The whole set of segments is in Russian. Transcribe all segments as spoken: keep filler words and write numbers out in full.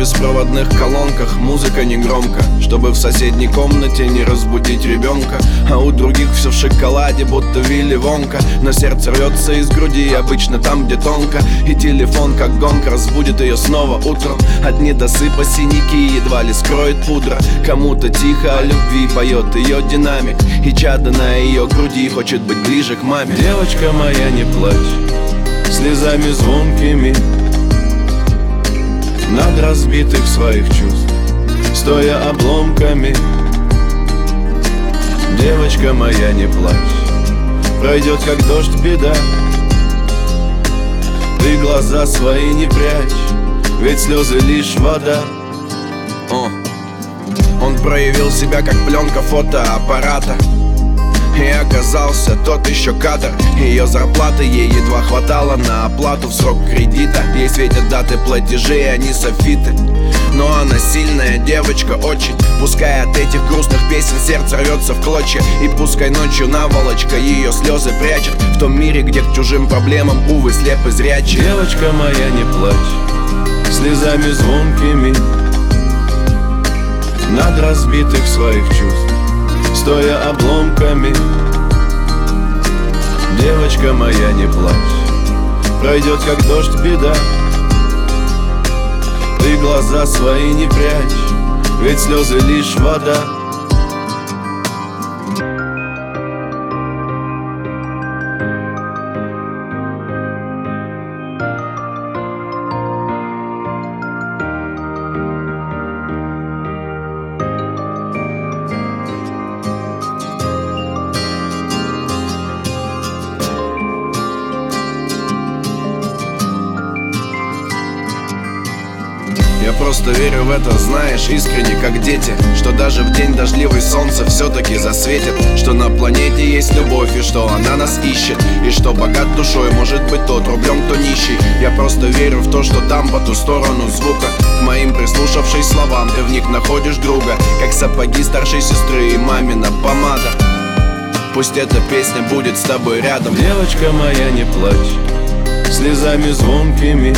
беспроводных колонках музыка не громко, чтобы в соседней комнате не разбудить ребенка. А у других все в шоколаде, будто Вилли Вонка. Но сердце рвется из груди, обычно там, где тонко. И телефон, как гонка, разбудит ее снова утром. От недосыпа синяки едва ли скроет пудра. Кому-то тихо о любви поет ее динамик, и чадо на ее груди хочет быть ближе к маме. Девочка моя, не плачь слезами звонкими над разбитых своих чувств, стоя обломками. Девочка моя, не плачь, пройдет как дождь беда. Ты глаза свои не прячь, ведь слезы лишь вода. О. Он проявил себя как пленка фотоаппарата, и оказался тот еще кадр. Ее зарплаты ей едва хватало на оплату в срок кредита. Ей светят даты платежей, они софиты. Но она сильная девочка очень. Пускай от этих грустных песен сердце рвется в клочья, и пускай ночью наволочка ее слезы прячет в том мире, где к чужим проблемам, увы, слеп и зрячий. Девочка моя, не плачь слезами звонкими над разбитых своих чувств, стоя обломками. Девочка моя, не плачь, пройдет как дождь беда. Ты глаза свои не прячь, ведь слезы лишь вода. Я просто верю в это, знаешь, искренне, как дети, что даже в день дождливый солнце все-таки засветит, что на планете есть любовь, и что она нас ищет, и что богат душой может быть тот рублем, кто нищий. Я просто верю в то, что там, по ту сторону звука, к моим прислушавшись словам, ты в них находишь друга, как сапоги старшей сестры и мамина помада. Пусть эта песня будет с тобой рядом. Девочка моя, не плачь слезами звонкими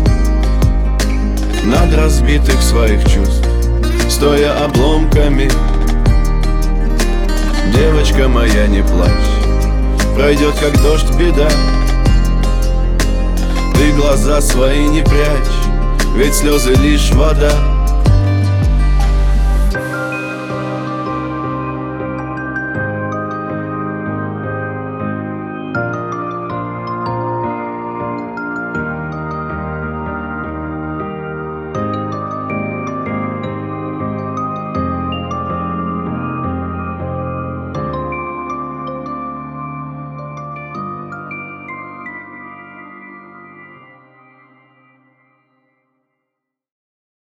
над разбитых своих чувств, стоя обломками. Девочка моя, не плачь, пройдет как дождь беда. Ты глаза свои не прячь, ведь слезы лишь вода.